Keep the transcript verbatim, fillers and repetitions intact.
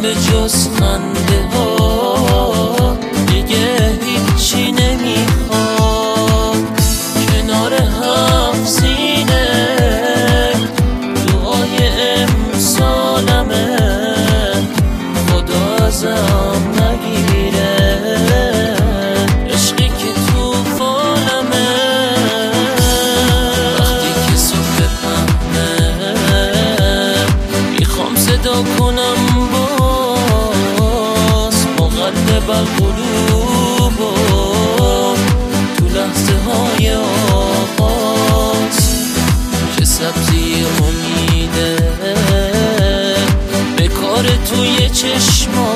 به جز خنده ها دیگه هیچی نمیخواد. کنار هم سینه دعای امسالمه، خدا ازم نگیره عشقی که تو فالمه. وقتی که صبح بفهمه میخوام صدا کنم باز مقلب القلوب تو لحظه های آغاز که سبزی امیده به کار توی چشما